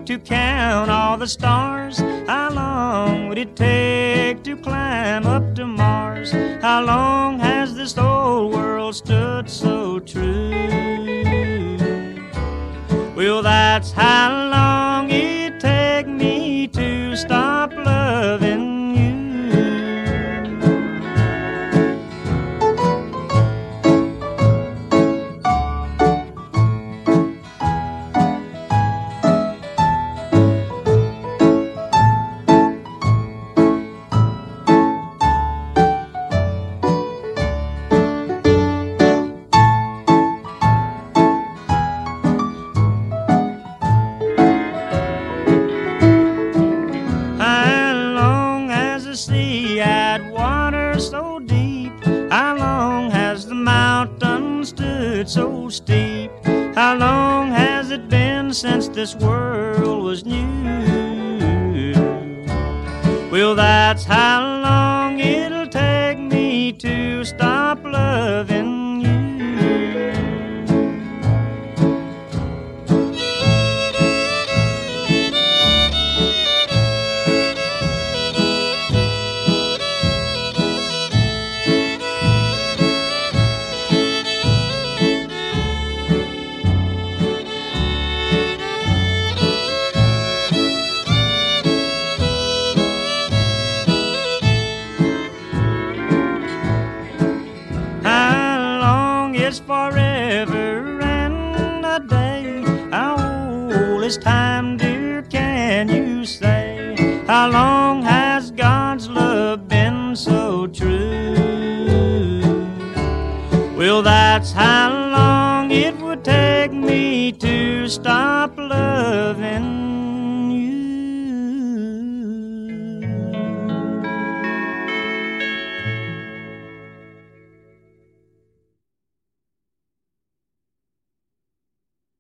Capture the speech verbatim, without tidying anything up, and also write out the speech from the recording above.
to count all the stars? How long would it take to climb up to Mars? How long has this old world stood so true? Well, that's how long it'd take me to stop loving you. Sea had water so deep? How long has the mountain stood so steep? How long has it been since this world was new? Well, that's how long it'll take me to stop loving you. It's forever and a day. How old is time, dear, can you say? How long has God's love been so true? Well, that's how long it would take me to stop loving